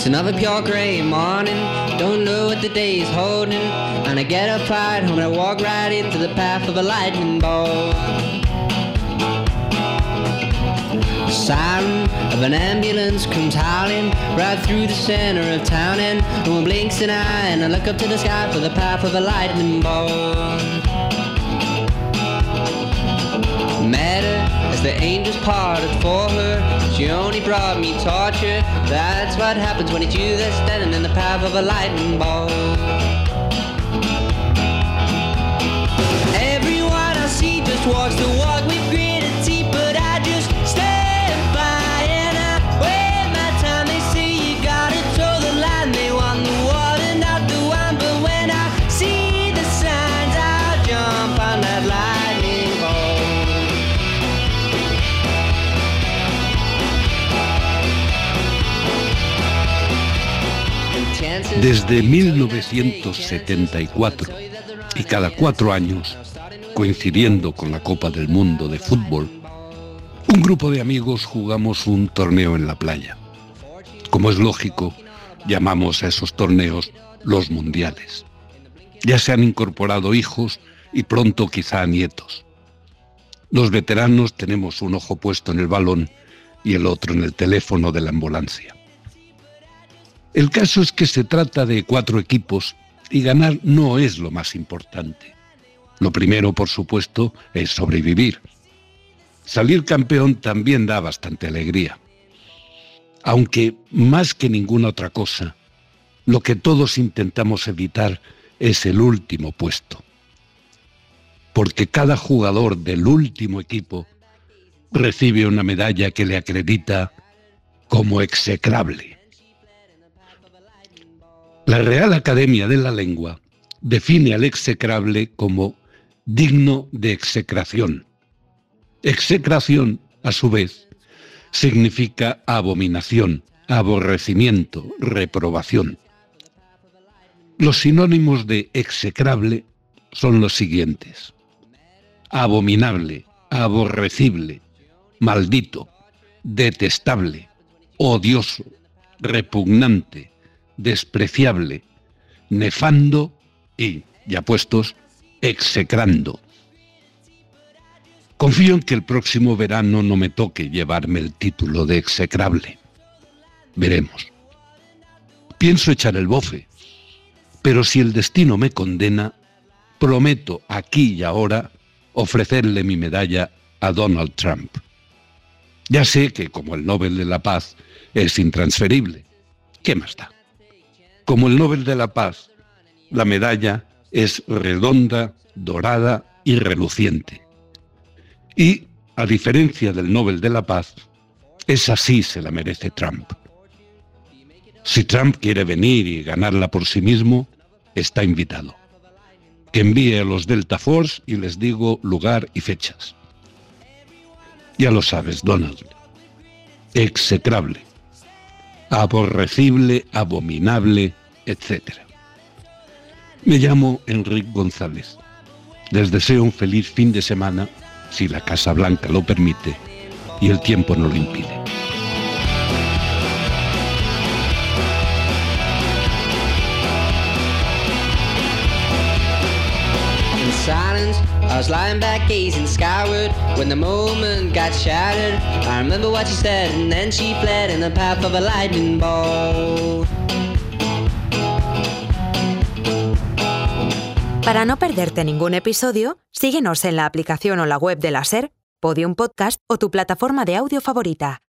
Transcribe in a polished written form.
It's another pure grey morning, don't know what the day is holding, and I get up right home and I walk right into the path of a lightning bolt. The siren of an ambulance comes howling right through the center of town, and no one blinks an eye, and I look up to the sky for the path of a lightning bolt. Met her as the angels parted for her, she only brought me torture. That's what happens when it's you that's standing in the path of a lightning bolt. Everyone I see just walks the walk with gritted teeth, but I just stand by and I wait my time. They say you gotta toe the line, they want the water, not the wine, but when I see the signs, I'll jump on that lightning bolt. Desde 1974 y cada 4 años, coincidiendo con la Copa del Mundo de fútbol, un grupo de amigos jugamos un torneo en la playa. Como es lógico, llamamos a esos torneos los mundiales. Ya se han incorporado hijos y pronto quizá nietos. Los veteranos tenemos un ojo puesto en el balón y el otro en el teléfono de la ambulancia. El caso es que se trata de 4 equipos y ganar no es lo más importante. Lo primero, por supuesto, es sobrevivir. Salir campeón también da bastante alegría. Aunque, más que ninguna otra cosa, lo que todos intentamos evitar es el último puesto. Porque cada jugador del último equipo recibe una medalla que le acredita como execrable. La Real Academia de la Lengua define al execrable como digno de execración. Execración, a su vez, significa abominación, aborrecimiento, reprobación. Los sinónimos de execrable son los siguientes: abominable, aborrecible, maldito, detestable, odioso, repugnante, despreciable, nefando y, ya puestos, execrando. Confío en que el próximo verano no me toque llevarme el título de execrable. Veremos. Pienso echar el bofe, pero si el destino me condena, prometo aquí y ahora ofrecerle mi medalla a Donald Trump. Ya sé que como el Nobel de la Paz es intransferible, ¿qué más da? Como el Nobel de la Paz, la medalla es redonda, dorada y reluciente. Y, a diferencia del Nobel de la Paz, esa sí se la merece Trump. Si Trump quiere venir y ganarla por sí mismo, está invitado. Que envíe a los Delta Force y les digo lugar y fechas. Ya lo sabes, Donald. Execrable, aborrecible, abominable, etc. Me llamo Enrique González. Les deseo un feliz fin de semana, si la Casa Blanca lo permite y el tiempo no lo impide. In silence, I was lying back gazing skyward when the moment got shattered. I remember what she said and then she fled in the path of a lightning bolt. Para no perderte ningún episodio, síguenos en la aplicación o la web de la SER, Podium Podcast o tu plataforma de audio favorita.